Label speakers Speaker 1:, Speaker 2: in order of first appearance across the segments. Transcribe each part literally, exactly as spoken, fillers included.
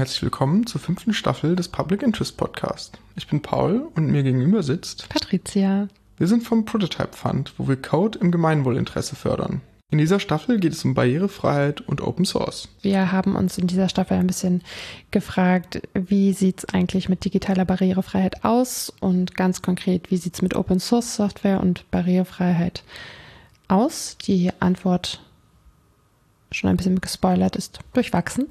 Speaker 1: herzlich willkommen zur fünften Staffel des Public Interest Podcast. Ich bin Paul und mir gegenüber sitzt
Speaker 2: Patricia.
Speaker 1: Wir sind vom Prototype Fund, wo wir Code im Gemeinwohlinteresse fördern. In dieser Staffel geht es um Barrierefreiheit und Open Source.
Speaker 2: Wir haben uns in dieser Staffel ein bisschen gefragt, wie sieht es eigentlich mit digitaler Barrierefreiheit aus und ganz konkret, wie sieht es mit Open Source Software und Barrierefreiheit aus? Die Antwort, schon ein bisschen gespoilert, ist durchwachsen.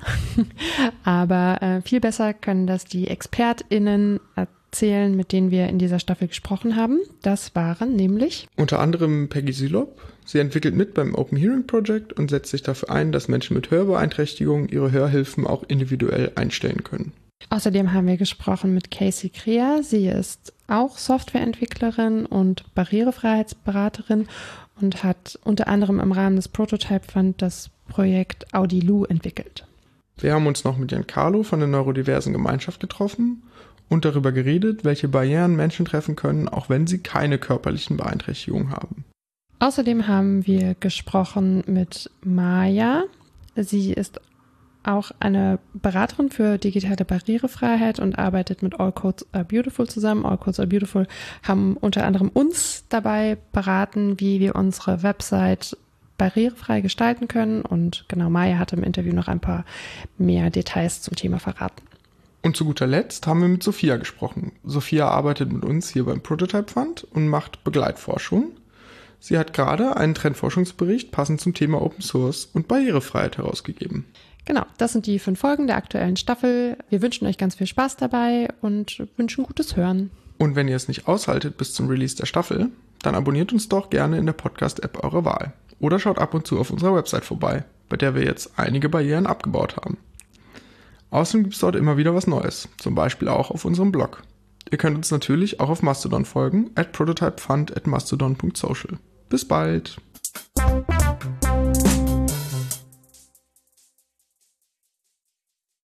Speaker 2: Aber äh, viel besser können das die ExpertInnen erzählen, mit denen wir in dieser Staffel gesprochen haben. Das waren nämlich
Speaker 1: unter anderem Peggy Silob. Sie entwickelt mit beim Open Hearing Project und setzt sich dafür ein, dass Menschen mit Hörbeeinträchtigungen ihre Hörhilfen auch individuell einstellen können.
Speaker 2: Außerdem haben wir gesprochen mit Casey Krea. Sie ist auch Softwareentwicklerin und Barrierefreiheitsberaterin und hat unter anderem im Rahmen des Prototype Fund das Projekt Audilu entwickelt.
Speaker 1: Wir haben uns noch mit Jan Carlo von der Neurodiversen Gemeinschaft getroffen und darüber geredet, welche Barrieren Menschen treffen können, auch wenn sie keine körperlichen Beeinträchtigungen haben.
Speaker 2: Außerdem haben wir gesprochen mit Maya. Sie ist auch eine Beraterin für digitale Barrierefreiheit und arbeitet mit All Codes Are Beautiful zusammen. All Codes Are Beautiful haben unter anderem uns dabei beraten, wie wir unsere Website barrierefrei gestalten können. Und genau, Maya hat im Interview noch ein paar mehr Details zum Thema verraten.
Speaker 1: Und zu guter Letzt haben wir mit Sophia gesprochen. Sophia arbeitet mit uns hier beim Prototype Fund und macht Begleitforschung. Sie hat gerade einen Trendforschungsbericht passend zum Thema Open Source und Barrierefreiheit herausgegeben.
Speaker 2: Genau, das sind die fünf Folgen der aktuellen Staffel. Wir wünschen euch ganz viel Spaß dabei und wünschen gutes Hören.
Speaker 1: Und wenn ihr es nicht aushaltet bis zum Release der Staffel, dann abonniert uns doch gerne in der Podcast-App eurer Wahl. Oder schaut ab und zu auf unserer Website vorbei, bei der wir jetzt einige Barrieren abgebaut haben. Außerdem gibt es dort immer wieder was Neues, zum Beispiel auch auf unserem Blog. Ihr könnt uns natürlich auch auf Mastodon folgen, at prototypefund at mastodon punkt social. Bis bald!